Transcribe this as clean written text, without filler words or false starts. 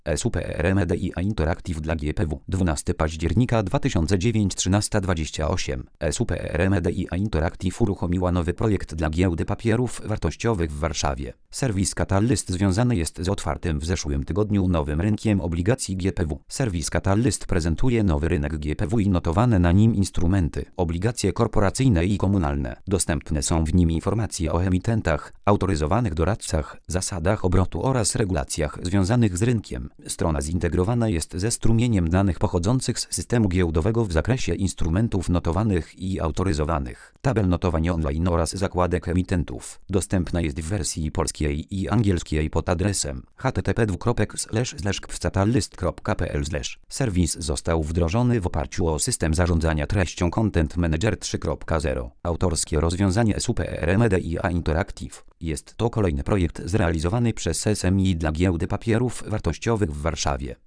SUPR Media Interactive dla GPW 12 października 2009 13:28 SUPR Media Interactive uruchomiła nowy projekt dla Giełdy Papierów Wartościowych w Warszawie. Serwis Catalyst związany jest z otwartym w zeszłym tygodniu nowym rynkiem obligacji GPW. Serwis Catalyst prezentuje nowy rynek GPW i notowane na nim instrumenty, obligacje korporacyjne i komunalne. Dostępne są w nim informacje o emitentach, autoryzowanych doradcach, zasadach obrotu oraz regulacjach związanych z rynkiem. Strona zintegrowana jest ze strumieniem danych pochodzących z systemu giełdowego w zakresie instrumentów notowanych i autoryzowanych, tabel notowań online oraz zakładek emitentów. Dostępna jest w wersji polskiej i angielskiej pod adresem http://catalyst.pl. Serwis został wdrożony w oparciu o system zarządzania treścią Content Manager 3.0. Autorskie rozwiązanie SUPR Media Interactive. Jest to kolejny projekt zrealizowany przez SMI dla Giełdy Papierów Wartościowych w Warszawie.